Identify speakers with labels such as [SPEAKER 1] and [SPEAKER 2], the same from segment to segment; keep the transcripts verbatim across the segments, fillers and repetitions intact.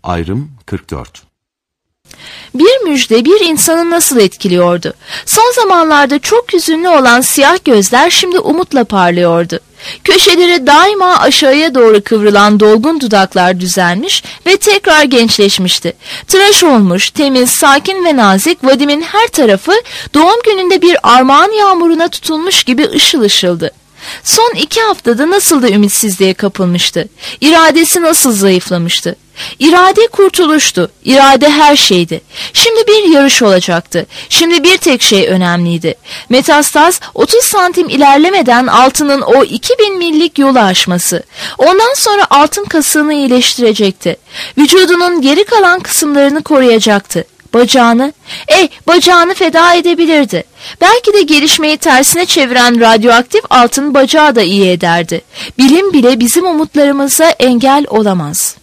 [SPEAKER 1] Ayrım kırk dört.
[SPEAKER 2] Bir müjde bir insanı nasıl etkiliyordu? Son zamanlarda çok hüzünlü olan siyah gözler şimdi umutla parlıyordu. Köşeleri daima aşağıya doğru kıvrılan dolgun dudaklar düzelmiş ve tekrar gençleşmişti. Tıraş olmuş, temiz, sakin ve nazik Vadim'in her tarafı doğum gününde bir armağan yağmuruna tutulmuş gibi ışıl ışıldı. Son iki haftada nasıl da ümitsizliğe kapılmıştı. İradesi nasıl zayıflamıştı. İrade kurtuluştu. İrade her şeydi. Şimdi bir yarış olacaktı. Şimdi bir tek şey önemliydi. Metastaz otuz santim ilerlemeden altının o iki bin millik yolu aşması. Ondan sonra altın kasığını iyileştirecekti. Vücudunun geri kalan kısımlarını koruyacaktı. Bacağını, eh bacağını feda edebilirdi. Belki de gelişmeyi tersine çeviren radyoaktif altın bacağı da iyi ederdi. Bilim bile bizim umutlarımıza engel olamaz.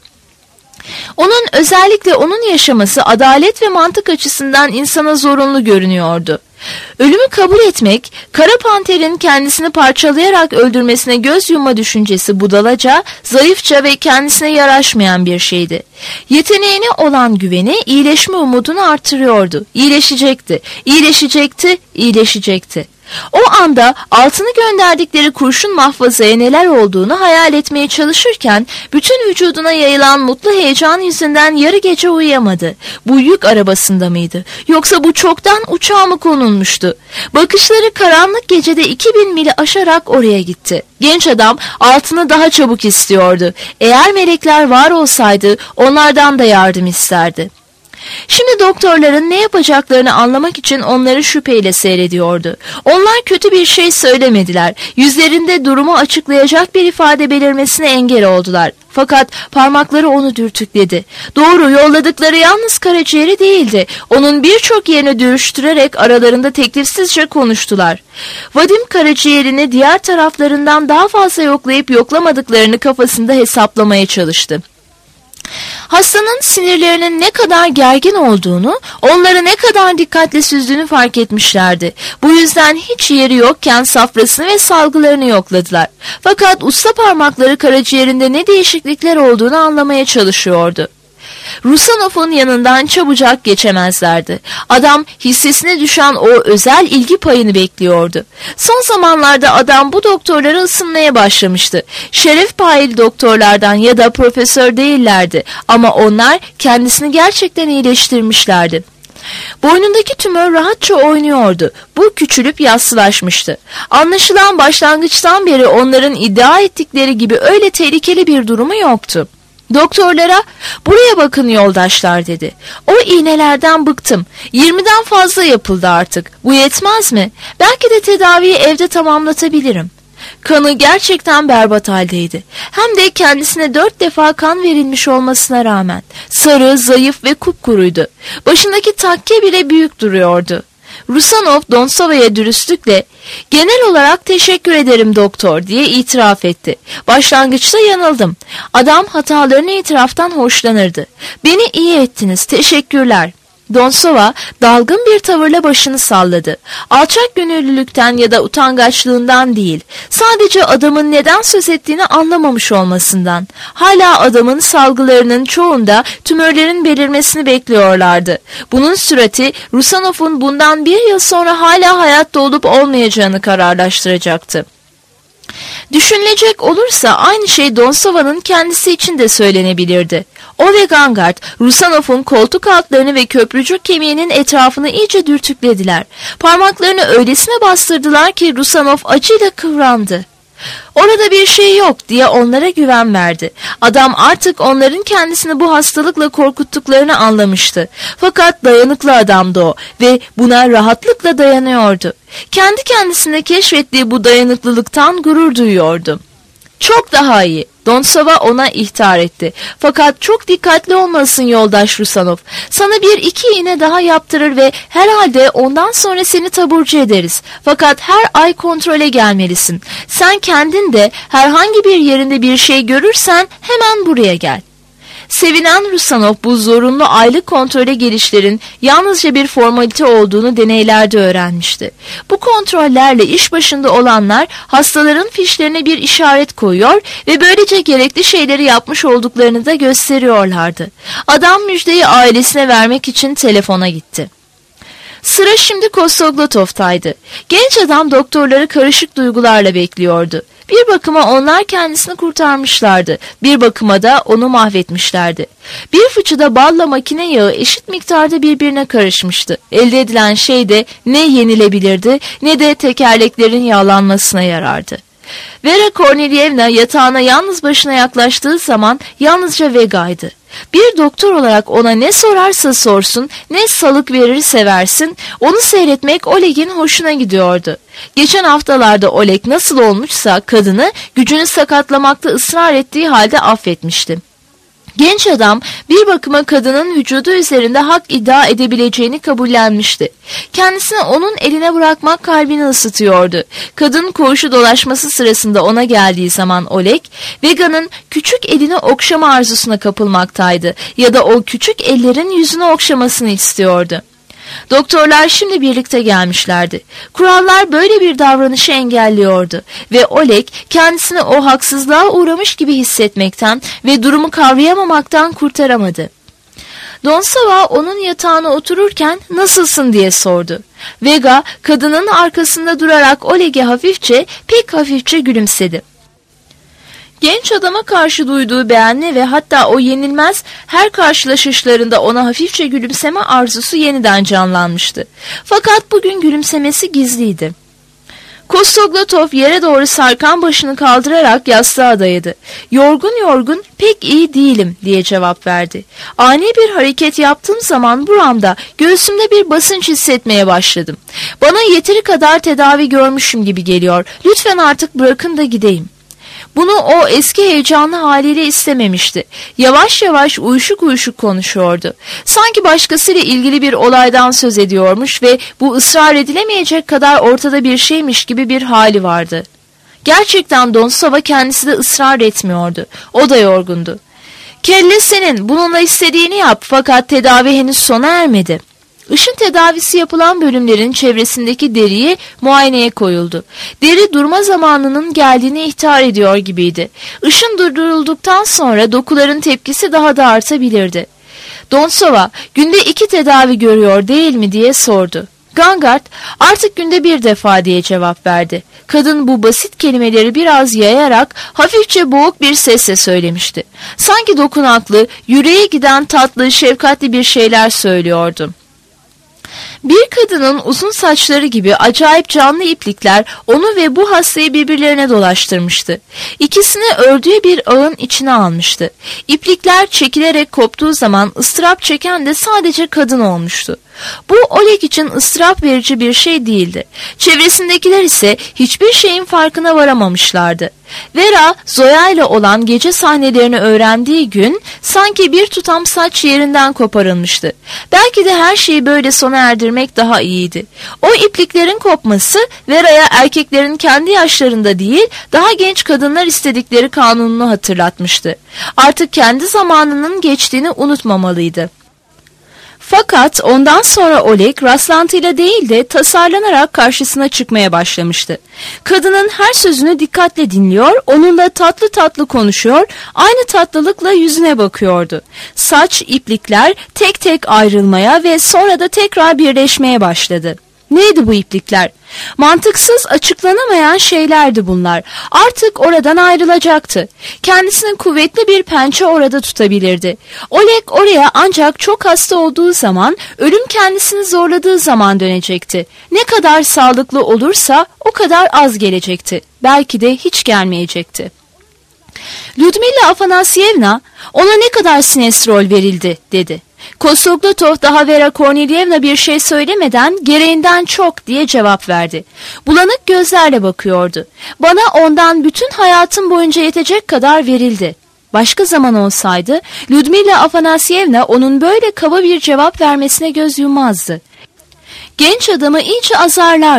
[SPEAKER 2] Onun, özellikle onun yaşaması adalet ve mantık açısından insana zorunlu görünüyordu. Ölümü kabul etmek, kara panterin kendisini parçalayarak öldürmesine göz yumma düşüncesi budalaca, zayıfça ve kendisine yaraşmayan bir şeydi. Yeteneğine olan güveni iyileşme umudunu artırıyordu. İyileşecekti, iyileşecekti, iyileşecekti. O anda altını gönderdikleri kurşun mahfazaya neler olduğunu hayal etmeye çalışırken bütün vücuduna yayılan mutlu heyecan yüzünden yarı gece uyuyamadı. Bu yük arabasında mıydı? Yoksa bu çoktan uçağa mı konulmuştu? Bakışları karanlık gecede iki bin mili aşarak oraya gitti. Genç adam altını daha çabuk istiyordu. Eğer melekler var olsaydı onlardan da yardım isterdi. Şimdi doktorların ne yapacaklarını anlamak için onları şüpheyle seyrediyordu. Onlar kötü bir şey söylemediler. Yüzlerinde durumu açıklayacak bir ifade belirmesine engel oldular. Fakat parmakları onu dürtükledi. Doğru, yolladıkları yalnız karaciğeri değildi. Onun birçok yerini dürüştürerek aralarında teklifsizce konuştular. Vadim karaciğerini diğer taraflarından daha fazla yoklayıp yoklamadıklarını kafasında hesaplamaya çalıştı. Hastanın sinirlerinin ne kadar gergin olduğunu, onları ne kadar dikkatli süzdüğünü fark etmişlerdi. Bu yüzden hiç yeri yokken safrasını ve salgılarını yokladılar. Fakat usta parmakları karaciğerinde ne değişiklikler olduğunu anlamaya çalışıyordu. Rusanov'un yanından çabucak geçemezlerdi. Adam hissesine düşen o özel ilgi payını bekliyordu. Son zamanlarda adam bu doktorlara ısınmaya başlamıştı. Şeref paylı doktorlardan ya da profesör değillerdi ama onlar kendisini gerçekten iyileştirmişlerdi. Boynundaki tümör rahatça oynuyordu. Bu küçülüp yassılaşmıştı. Anlaşılan başlangıçtan beri onların iddia ettikleri gibi öyle tehlikeli bir durumu yoktu. Doktorlara buraya bakın yoldaşlar dedi. O iğnelerden bıktım. yirmiden fazla yapıldı artık. Bu yetmez mi? Belki de tedaviyi evde tamamlatabilirim. Kanı gerçekten berbat haldeydi. Hem de kendisine dört defa kan verilmiş olmasına rağmen. Sarı, zayıf ve kupkuruydu. Başındaki takke bile büyük duruyordu. Rusanov Donsova'ya dürüstlükle "Genel olarak teşekkür ederim doktor" diye itiraf etti. Başlangıçta yanıldım. Adam hatalarını itiraftan hoşlanırdı. "Beni iyi ettiniz, teşekkürler." Donsova dalgın bir tavırla başını salladı. Alçak gönüllülükten ya da utangaçlığından değil, sadece adamın neden söz ettiğini anlamamış olmasından. Hala adamın salgılarının çoğunda tümörlerin belirmesini bekliyorlardı. Bunun sürati Rusanov'un bundan bir yıl sonra hala hayatta olup olmayacağını kararlaştıracaktı. Düşünülecek olursa aynı şey Donsova'nın kendisi için de söylenebilirdi. O ve Gangard, Rusanov'un koltuk altlarını ve köprücük kemiğinin etrafını iyice dürtüklediler. Parmaklarını öylesine bastırdılar ki Rusanov acıyla kıvrandı. Orada bir şey yok diye onlara güven verdi. Adam artık onların kendisini bu hastalıkla korkuttuklarını anlamıştı. Fakat dayanıklı adamdı o ve buna rahatlıkla dayanıyordu. Kendi kendisine keşfettiği bu dayanıklılıktan gurur duyuyordu. "Çok daha iyi." Donsova ona ihtar etti. "Fakat çok dikkatli olmalısın yoldaş Rusanov. Sana bir iki iğne daha yaptırır ve herhalde ondan sonra seni taburcu ederiz. Fakat her ay kontrole gelmelisin. Sen kendin de herhangi bir yerinde bir şey görürsen hemen buraya gel." Sevinen Rusanov bu zorunlu aylık kontrole gelişlerin yalnızca bir formalite olduğunu deneylerde öğrenmişti. Bu kontrollerle iş başında olanlar hastaların fişlerine bir işaret koyuyor ve böylece gerekli şeyleri yapmış olduklarını da gösteriyorlardı. Adam müjdeyi ailesine vermek için telefona gitti. Sıra şimdi Kostoglotov'taydı. Genç adam doktorları karışık duygularla bekliyordu. Bir bakıma onlar kendisini kurtarmışlardı. Bir bakıma da onu mahvetmişlerdi. Bir fıçıda balla makine yağı eşit miktarda birbirine karışmıştı. Elde edilen şey de ne yenilebilirdi ne de tekerleklerin yağlanmasına yarardı. Vera Kornelyevna yatağına yalnız başına yaklaştığı zaman yalnızca Vega'ydı. Bir doktor olarak ona ne sorarsa sorsun, ne salık verirse versin, onu seyretmek Oleg'in hoşuna gidiyordu. Geçen haftalarda Oleg nasıl olmuşsa kadını gücünü sakatlamakta ısrar ettiği halde affetmişti. Genç adam bir bakıma kadının vücudu üzerinde hak iddia edebileceğini kabullenmişti. Kendisini onun eline bırakmak kalbini ısıtıyordu. Kadın koğuşu dolaşması sırasında ona geldiği zaman Oleg, Vega'nın küçük elini okşama arzusuna kapılmaktaydı ya da o küçük ellerin yüzünü okşamasını istiyordu. Doktorlar şimdi birlikte gelmişlerdi. Kurallar böyle bir davranışı engelliyordu ve Oleg kendisini o haksızlığa uğramış gibi hissetmekten ve durumu kavrayamamaktan kurtaramadı. Donsova onun yatağına otururken nasılsın diye sordu. Vega kadının arkasında durarak Oleg'e hafifçe, pek hafifçe gülümsedi. Genç adama karşı duyduğu beğeni ve hatta o yenilmez her karşılaşışlarında ona hafifçe gülümseme arzusu yeniden canlanmıştı. Fakat bugün gülümsemesi gizliydi. Kostoglotov yere doğru sarkan başını kaldırarak yastığa dayadı. Yorgun yorgun pek iyi değilim diye cevap verdi. Ani bir hareket yaptığım zaman buramda göğsümde bir basınç hissetmeye başladım. Bana yeteri kadar tedavi görmüşüm gibi geliyor. Lütfen artık bırakın da gideyim. Bunu o eski heyecanlı haliyle istememişti. Yavaş yavaş uyuşuk uyuşuk konuşuyordu. Sanki başkasıyla ilgili bir olaydan söz ediyormuş ve bu ısrar edilemeyecek kadar ortada bir şeymiş gibi bir hali vardı. Gerçekten Donsova kendisi de ısrar etmiyordu. O da yorgundu. Kelle senin, bununla istediğini yap fakat tedavi henüz sona ermedi. Işın tedavisi yapılan bölümlerin çevresindeki deriye muayeneye koyuldu. Deri durma zamanının geldiğini ihtar ediyor gibiydi. Işın durdurulduktan sonra dokuların tepkisi daha da artabilirdi. Donsova, günde iki tedavi görüyor değil mi diye sordu. Gangard, artık günde bir defa diye cevap verdi. Kadın bu basit kelimeleri biraz yayarak hafifçe boğuk bir sesle söylemişti. Sanki dokunaklı, yüreğe giden tatlı, şefkatli bir şeyler söylüyordu. Bir kadının uzun saçları gibi acayip canlı iplikler onu ve bu hastayı birbirlerine dolaştırmıştı. İkisini ördüğü bir ağın içine almıştı. İplikler çekilerek koptuğu zaman ıstırap çeken de sadece kadın olmuştu. Bu Oleg için ıstırap verici bir şey değildi. Çevresindekiler ise hiçbir şeyin farkına varamamışlardı. Vera, Zoya ile olan gece sahnelerini öğrendiği gün sanki bir tutam saç yerinden koparılmıştı. Belki de her şeyi böyle sona erdirmek daha iyiydi. O ipliklerin kopması Vera'ya erkeklerin kendi yaşlarında değil, daha genç kadınlar istedikleri kanununu hatırlatmıştı. Artık kendi zamanının geçtiğini unutmamalıydı. Fakat ondan sonra Oleg rastlantıyla değil de tasarlanarak karşısına çıkmaya başlamıştı. Kadının her sözünü dikkatle dinliyor, onunla tatlı tatlı konuşuyor, aynı tatlılıkla yüzüne bakıyordu. Saç, iplikler tek tek ayrılmaya ve sonra da tekrar birleşmeye başladı. Neydi bu iplikler? Mantıksız, açıklanamayan şeylerdi bunlar. Artık oradan ayrılacaktı. Kendisinin kuvvetli bir pençe orada tutabilirdi. Oleg oraya ancak çok hasta olduğu zaman, ölüm kendisini zorladığı zaman dönecekti. Ne kadar sağlıklı olursa o kadar az gelecekti. Belki de hiç gelmeyecekti. Lyudmila Afanasyevna, ona ne kadar sinestrol verildi dedi. Kostoglotov daha Vera Kornelyevna bir şey söylemeden gereğinden çok diye cevap verdi. Bulanık gözlerle bakıyordu. Bana ondan bütün hayatım boyunca yetecek kadar verildi. Başka zaman olsaydı Lyudmila Afanasyevna onun böyle kaba bir cevap vermesine göz yummazdı. Genç adamı iyice azarlardı.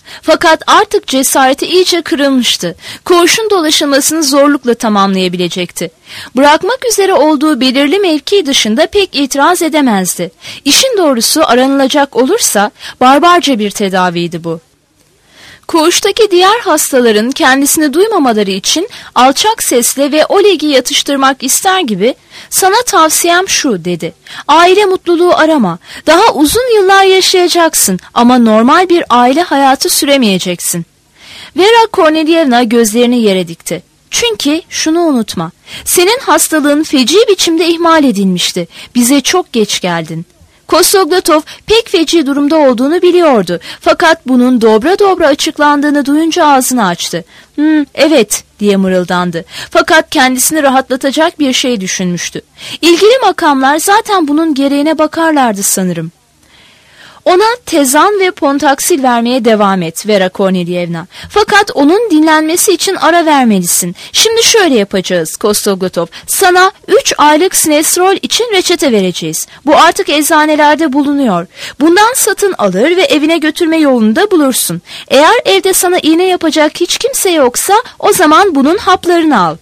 [SPEAKER 2] Fakat artık cesareti iyice kırılmıştı. Koğuşun dolaşılmasını zorlukla tamamlayabilecekti. Bırakmak üzere olduğu belirli mevki dışında pek itiraz edemezdi. İşin doğrusu aranılacak olursa barbarca bir tedaviydi bu. Koğuştaki diğer hastaların kendisini duymamaları için alçak sesle ve Oleg'i yatıştırmak ister gibi "Sana tavsiyem şu," dedi. "Aile mutluluğu arama. Daha uzun yıllar yaşayacaksın ama normal bir aile hayatı süremeyeceksin." Vera Kornelyevna gözlerini yere dikti. "Çünkü şunu unutma. Senin hastalığın feci biçimde ihmal edilmişti. Bize çok geç geldin." Kostoglatov pek feci durumda olduğunu biliyordu. Fakat bunun dobra dobra açıklandığını duyunca ağzını açtı. Hmm, evet diye mırıldandı. Fakat kendisini rahatlatacak bir şey düşünmüştü. İlgili makamlar zaten bunun gereğine bakarlardı sanırım. "Ona tezan ve pontaksil vermeye devam et Vera Kornelyevna. Fakat onun dinlenmesi için ara vermelisin. Şimdi şöyle yapacağız Kostoglatov. Sana üç aylık sinestrol için reçete vereceğiz. Bu artık eczanelerde bulunuyor. Bundan satın alır ve evine götürme yolunu da bulursun. Eğer evde sana iğne yapacak hiç kimse yoksa o zaman bunun haplarını al."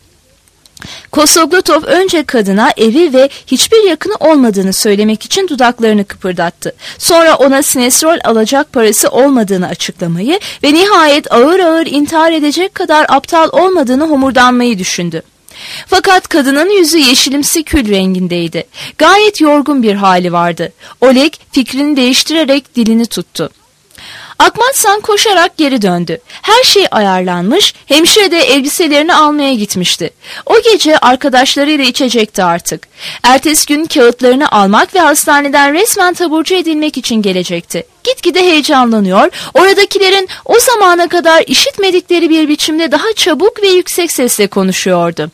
[SPEAKER 2] Kostoglatov önce kadına evi ve hiçbir yakını olmadığını söylemek için dudaklarını kıpırdattı. Sonra ona sinestrol alacak parası olmadığını açıklamayı ve nihayet ağır ağır intihar edecek kadar aptal olmadığını homurdanmayı düşündü. Fakat kadının yüzü yeşilimsi kül rengindeydi. Gayet yorgun bir hali vardı. Oleg fikrini değiştirerek dilini tuttu. Akmatsan koşarak geri döndü. Her şey ayarlanmış, hemşire de elbiselerini almaya gitmişti. O gece arkadaşlarıyla içecekti artık. Ertesi gün kağıtlarını almak ve hastaneden resmen taburcu edilmek için gelecekti. Gitgide heyecanlanıyor, oradakilerin o zamana kadar işitmedikleri bir biçimde daha çabuk ve yüksek sesle konuşuyordu.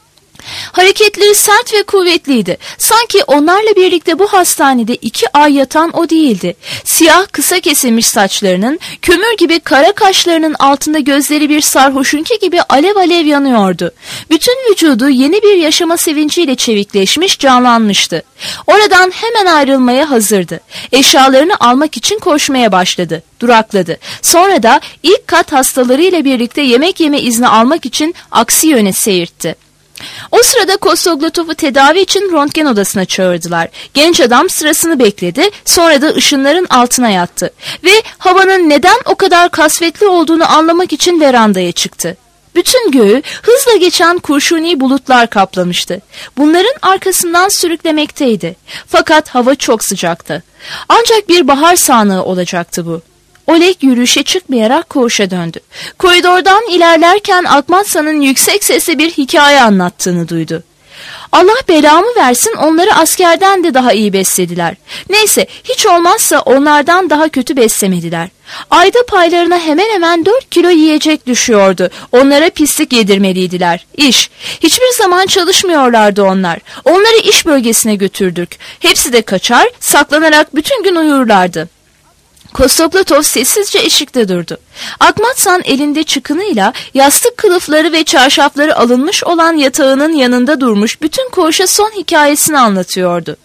[SPEAKER 2] Hareketleri sert ve kuvvetliydi. Sanki onlarla birlikte bu hastanede iki ay yatan o değildi. Siyah kısa kesilmiş saçlarının, kömür gibi kara kaşlarının altında gözleri bir sarhoşunki gibi alev alev yanıyordu. Bütün vücudu yeni bir yaşama sevinciyle çevikleşmiş, canlanmıştı. Oradan hemen ayrılmaya hazırdı. Eşyalarını almak için koşmaya başladı. Durakladı. Sonra da ilk kat hastalarıyla birlikte yemek yeme izni almak için aksi yöne seyirtti. O sırada Kostoglatov'u tedavi için röntgen odasına çağırdılar. Genç adam sırasını bekledi, sonra da ışınların altına yattı ve havanın neden o kadar kasvetli olduğunu anlamak için verandaya çıktı. Bütün göğü hızla geçen kurşuni bulutlar kaplamıştı. Bunların arkasından sürüklemekteydi. Fakat hava çok sıcaktı. Ancak bir bahar sağanağı olacaktı bu. Oleg yürüyüşe çıkmayarak koğuşa döndü. Koridordan ilerlerken Akmatsan'ın yüksek sesle bir hikaye anlattığını duydu. Allah belamı versin, onları askerden de daha iyi beslediler. Neyse, hiç olmazsa onlardan daha kötü beslemediler. Ayda paylarına hemen hemen dört kilo yiyecek düşüyordu. Onlara pislik yedirmeliydiler. İş. Hiçbir zaman çalışmıyorlardı onlar. Onları iş bölgesine götürdük. Hepsi de kaçar, saklanarak bütün gün uyurlardı. Kostoglatov sessizce eşikte durdu. Akmatsan elinde çıkınıyla yastık kılıfları ve çarşafları alınmış olan yatağının yanında durmuş, bütün koğuşa son hikayesini anlatıyordu.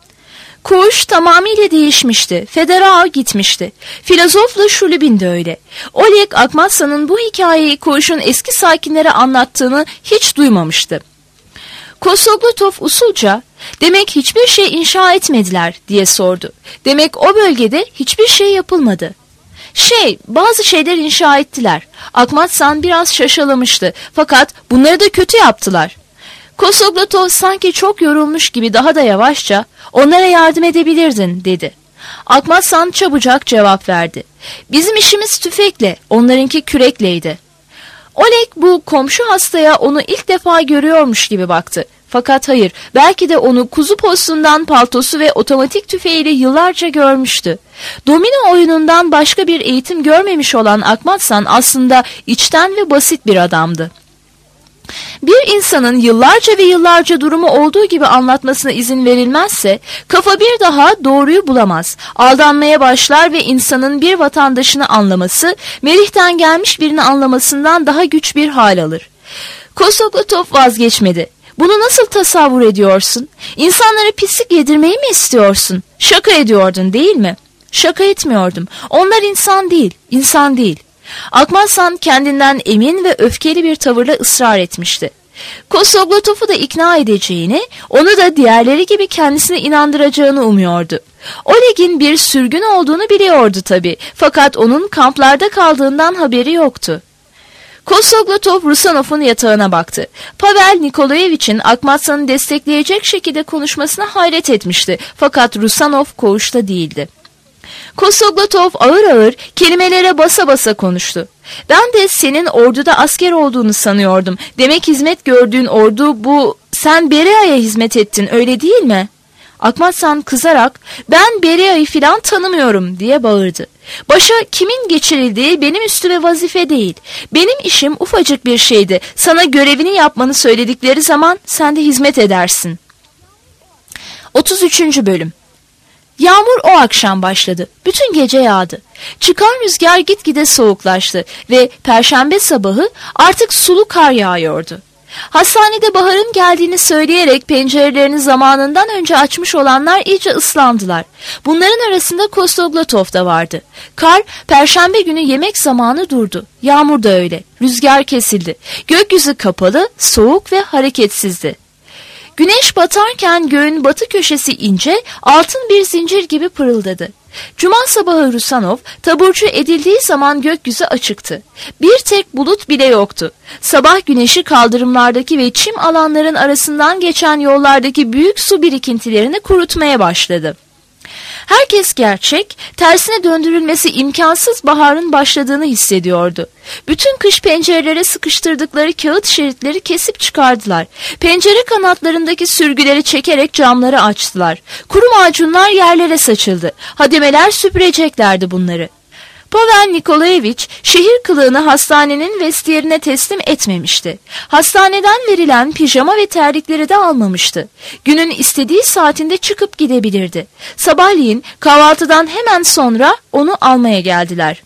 [SPEAKER 2] Koğuş tamamıyla değişmişti. Federal gitmişti. Filozofla Şulibin de öyle. Oleg Akmatsan'ın bu hikayeyi koğuşun eski sakinlere anlattığını hiç duymamıştı. Kostoglatov usulca, "Demek hiçbir şey inşa etmediler," diye sordu. "Demek o bölgede hiçbir şey yapılmadı." "Şey, bazı şeyler inşa ettiler." Akmatsan biraz şaşalamıştı. "Fakat bunları da kötü yaptılar." Kostoglatov sanki çok yorulmuş gibi daha da yavaşça, "Onlara yardım edebilirdin," dedi. Akmatsan çabucak cevap verdi. "Bizim işimiz tüfekle, onlarınki kürekleydi." Oleg bu komşu hastaya onu ilk defa görüyormuş gibi baktı. Fakat hayır, belki de onu kuzu postundan paltosu ve otomatik tüfeğiyle yıllarca görmüştü. Domino oyunundan başka bir eğitim görmemiş olan Akmatsan aslında içten ve basit bir adamdı. Bir insanın yıllarca ve yıllarca durumu olduğu gibi anlatmasına izin verilmezse, kafa bir daha doğruyu bulamaz. Aldanmaya başlar ve insanın bir vatandaşını anlaması, Merih'ten gelmiş birini anlamasından daha güç bir hal alır. Kostoglatov vazgeçmedi. "Bunu nasıl tasavvur ediyorsun? İnsanlara pislik yedirmeyi mi istiyorsun? Şaka ediyordun değil mi?" Şaka etmiyordum. Onlar insan değil, insan değil. Akmazsan kendinden emin ve öfkeli bir tavırla ısrar etmişti. Kosoglotov'u da ikna edeceğini, onu da diğerleri gibi kendisine inandıracağını umuyordu. Oleg'in bir sürgün olduğunu biliyordu tabii, fakat onun kamplarda kaldığından haberi yoktu. Kosoglotov Rusanov'un yatağına baktı. Pavel Nikolayevich'in Akmatsan'ı destekleyecek şekilde konuşmasına hayret etmişti, fakat Rusanov koğuşta değildi. Kosoglotov ağır ağır kelimelere basa basa konuştu. Ben de senin orduda asker olduğunu sanıyordum. Demek hizmet gördüğün ordu bu. Sen Bereya'ya hizmet ettin, öyle değil mi? Akmatsan kızarak ben Bereya'yı filan tanımıyorum diye bağırdı. Başa kimin geçirildiği benim üstüme vazife değil. Benim işim ufacık bir şeydi. Sana görevini yapmanı söyledikleri zaman sen de hizmet edersin. otuz üçüncü bölüm. Yağmur o akşam başladı. Bütün gece yağdı. Çıkan rüzgar gitgide soğuklaştı ve perşembe sabahı artık sulu kar yağıyordu. Hastanede baharın geldiğini söyleyerek pencerelerini zamanından önce açmış olanlar iyice ıslandılar. Bunların arasında Kostoglotov da vardı. Kar perşembe günü yemek zamanı durdu. Yağmur da öyle. Rüzgar kesildi. Gökyüzü kapalı, soğuk ve hareketsizdi. Güneş batarken göğün batı köşesi ince, altın bir zincir gibi pırıldadı. Cuma sabahı Rusanov taburcu edildiği zaman gökyüzü açıktı. Bir tek bulut bile yoktu. Sabah güneşi kaldırımlardaki ve çim alanların arasından geçen yollardaki büyük su birikintilerini kurutmaya başladı. Herkes gerçek, tersine döndürülmesi imkansız baharın başladığını hissediyordu. Bütün kış pencerelere sıkıştırdıkları kağıt şeritleri kesip çıkardılar. Pencere kanatlarındaki sürgüleri çekerek camları açtılar. Kuru macunlar yerlere saçıldı. Hademeler süpüreceklerdi bunları. Pavel Nikolayevich şehir kılığını hastanenin vestiyerine teslim etmemişti. Hastaneden verilen pijama ve terlikleri de almamıştı. Günün istediği saatinde çıkıp gidebilirdi. Sabahleyin kahvaltıdan hemen sonra onu almaya geldiler.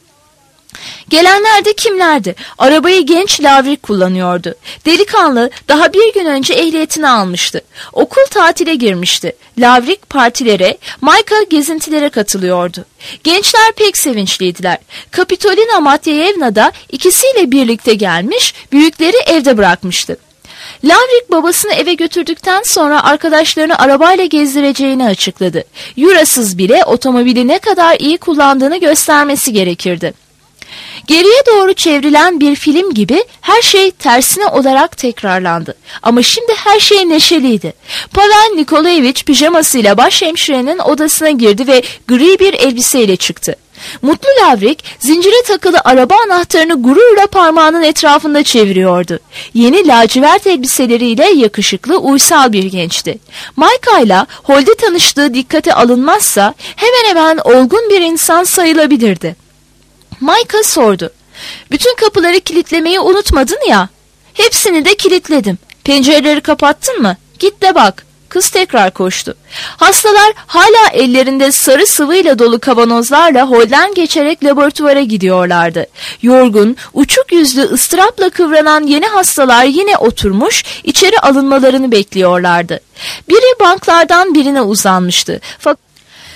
[SPEAKER 2] Gelenler de kimlerdi? Arabayı genç Lavrik kullanıyordu. Delikanlı daha bir gün önce ehliyetini almıştı. Okul tatile girmişti. Lavrik partilere, Mayka gezintilere katılıyordu. Gençler pek sevinçliydiler. Kapitolina Matyayevna da ikisiyle birlikte gelmiş, büyükleri evde bırakmıştı. Lavrik babasını eve götürdükten sonra arkadaşlarını arabayla gezdireceğini açıkladı. Yurasız bile otomobili ne kadar iyi kullandığını göstermesi gerekirdi. Geriye doğru çevrilen bir film gibi her şey tersine olarak tekrarlandı. Ama şimdi her şey neşeliydi. Pavel Nikolayevich pijamasıyla başhemşirenin odasına girdi ve gri bir elbiseyle çıktı. Mutlu Lavrik zincire takılı araba anahtarını gururla parmağının etrafında çeviriyordu. Yeni lacivert elbiseleriyle yakışıklı, uysal bir gençti. Mayka ile holde tanıştığı dikkate alınmazsa hemen hemen olgun bir insan sayılabilirdi. Mayka sordu. Bütün kapıları kilitlemeyi unutmadın ya. Hepsini de kilitledim. Pencereleri kapattın mı? Git de bak. Kız tekrar koştu. Hastalar hala ellerinde sarı sıvıyla dolu kavanozlarla holden geçerek laboratuvara gidiyorlardı. Yorgun, uçuk yüzlü, ıstırapla kıvranan yeni hastalar yine oturmuş, içeri alınmalarını bekliyorlardı. Biri banklardan birine uzanmıştı. Fakat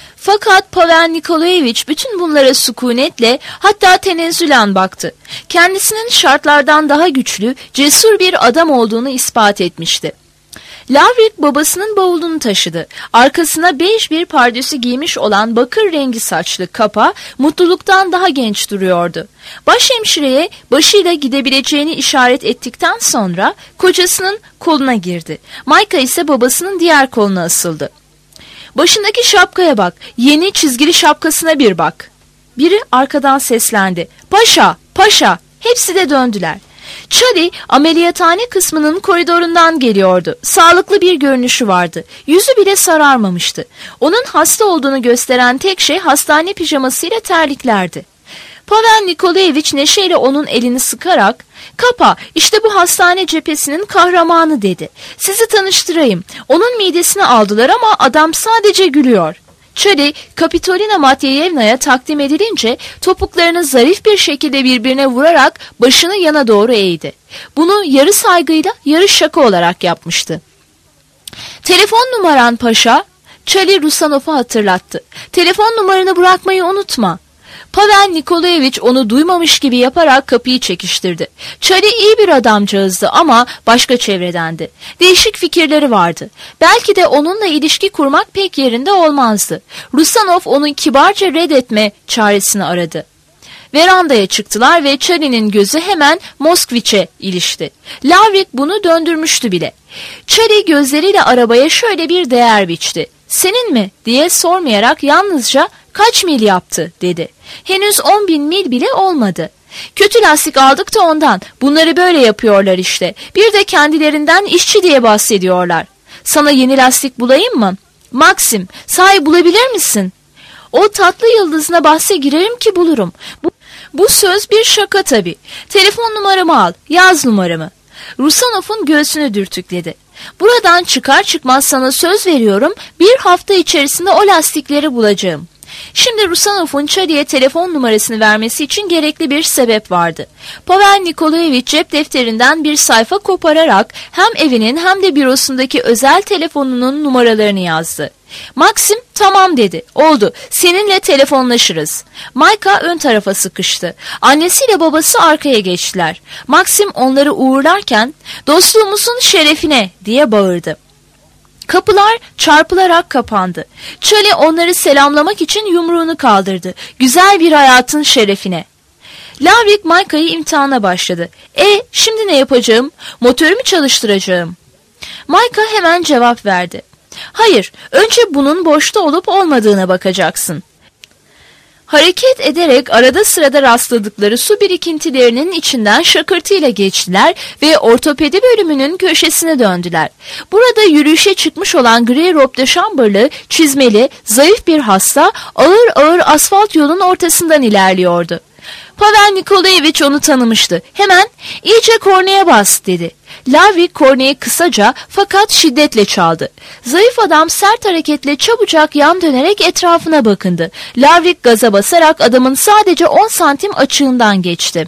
[SPEAKER 2] Fakat Pavel Nikolayevich bütün bunlara sükunetle, hatta tenezzülen baktı. Kendisinin şartlardan daha güçlü, cesur bir adam olduğunu ispat etmişti. Lavrik babasının bavulunu taşıdı. Arkasına bej bir pardösü giymiş olan bakır rengi saçlı Kapa mutluluktan daha genç duruyordu. Başhemşireye başıyla gidebileceğini işaret ettikten sonra kocasının koluna girdi. Mayka ise babasının diğer koluna asıldı. Başındaki şapkaya bak, yeni çizgili şapkasına bir bak. Biri arkadan seslendi. Paşa, paşa. Hepsi de döndüler. Charlie ameliyathane kısmının koridorundan geliyordu. Sağlıklı bir görünüşü vardı. Yüzü bile sararmamıştı. Onun hasta olduğunu gösteren tek şey hastane pijamasıyla terliklerdi. Pavel Nikolayevich neşeyle onun elini sıkarak, "Kapa, işte bu hastane cephesinin kahramanı," dedi. "Sizi tanıştırayım. Onun midesini aldılar ama adam sadece gülüyor." Charlie, Kapitolina Matyayevna'ya takdim edilince topuklarını zarif bir şekilde birbirine vurarak başını yana doğru eğdi. Bunu yarı saygıyla yarı şaka olarak yapmıştı. "Telefon numaran paşa?" Charlie Rusanov'u hatırlattı. Telefon numaranı bırakmayı unutma. Pavel Nikolayevich onu duymamış gibi yaparak kapıyı çekiştirdi. Charlie iyi bir adamcağızdı ama başka çevredendi. Değişik fikirleri vardı. Belki de onunla ilişki kurmak pek yerinde olmazdı. Rusanov onun kibarca reddetme çaresini aradı. Verandaya çıktılar ve Charlie'nin gözü hemen Moskviç'e ilişti. Lavrik bunu döndürmüştü bile. Charlie gözleriyle arabaya şöyle bir değer biçti. Senin mi diye sormayarak yalnızca kaç mil yaptı dedi. Henüz on bin mil bile olmadı. Kötü lastik aldık da ondan. Bunları böyle yapıyorlar işte. Bir de kendilerinden işçi diye bahsediyorlar. Sana yeni lastik bulayım mı? Maxim, sahi bulabilir misin? O tatlı yıldızına bahse girerim ki bulurum. Bu, bu söz bir şaka tabii. Telefon numaramı al, yaz numaramı. Rusanov'un göğsünü dürtükledi. Buradan çıkar çıkmaz sana söz veriyorum, bir hafta içerisinde o lastikleri bulacağım. Şimdi Rusanov'un Charlie'ye telefon numarasını vermesi için gerekli bir sebep vardı. Pavel Nikolayevich cep defterinden bir sayfa kopararak hem evinin hem de bürosundaki özel telefonunun numaralarını yazdı. Maxim tamam dedi. Oldu. Seninle telefonlaşırız. Mayka ön tarafa sıkıştı. Annesiyle babası arkaya geçtiler. Maxim onları uğurlarken dostluğumuzun şerefine diye bağırdı. Kapılar çarpılarak kapandı. Charlie onları selamlamak için yumruğunu kaldırdı. Güzel bir hayatın şerefine. Lavrik Mayka'yı imtihana başladı. E şimdi ne yapacağım? Motorumu çalıştıracağım. Mayka hemen cevap verdi. Hayır, önce bunun boşta olup olmadığına bakacaksın. Hareket ederek arada sırada rastladıkları su birikintilerinin içinden şakırtıyla geçtiler ve ortopedi bölümünün köşesine döndüler. Burada yürüyüşe çıkmış olan gri robe de chamber'lı, çizmeli, zayıf bir hasta ağır ağır asfalt yolun ortasından ilerliyordu. Pavel Nikolayevich onu tanımıştı. Hemen iyice kornaya bas dedi. Lavrik korneyi kısaca fakat şiddetle çaldı. Zayıf adam sert hareketle çabucak yan dönerek etrafına bakındı. Lavrik gaza basarak adamın sadece on santim açığından geçti.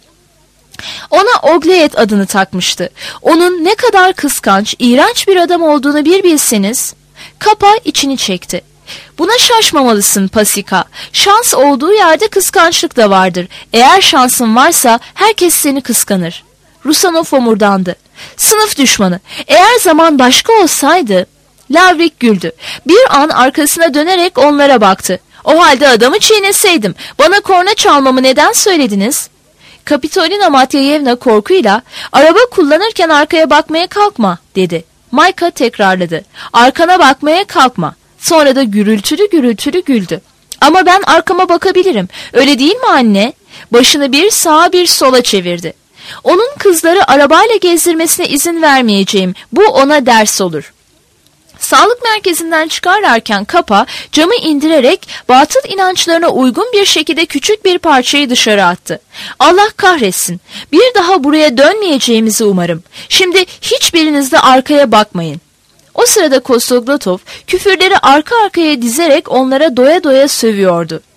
[SPEAKER 2] Ona Ogleyet adını takmıştı. Onun ne kadar kıskanç, iğrenç bir adam olduğunu bir bilseniz. Kapa içini çekti. Buna şaşmamalısın Pasika. Şans olduğu yerde kıskançlık da vardır. Eğer şansın varsa herkes seni kıskanır. Rusanov homurdandı. Sınıf düşmanı. Eğer zaman başka olsaydı... Lavrik güldü. Bir an arkasına dönerek onlara baktı. O halde adamı çiğneseydim. Bana korna çalmamı neden söylediniz? Kapitolina Matyayevna korkuyla araba kullanırken arkaya bakmaya kalkma dedi. Mayka tekrarladı. Arkana bakmaya kalkma. Sonra da gürültülü gürültülü güldü. Ama ben arkama bakabilirim. Öyle değil mi anne? Başını bir sağa bir sola çevirdi. Onun kızları arabayla gezdirmesine izin vermeyeceğim. Bu ona ders olur. Sağlık merkezinden çıkarlarken Kapa camı indirerek batıl inançlarına uygun bir şekilde küçük bir parçayı dışarı attı. Allah kahretsin. Bir daha buraya dönmeyeceğimizi umarım. Şimdi hiçbiriniz de arkaya bakmayın. O sırada Kostoglatov küfürleri arka arkaya dizerek onlara doya doya sövüyordu.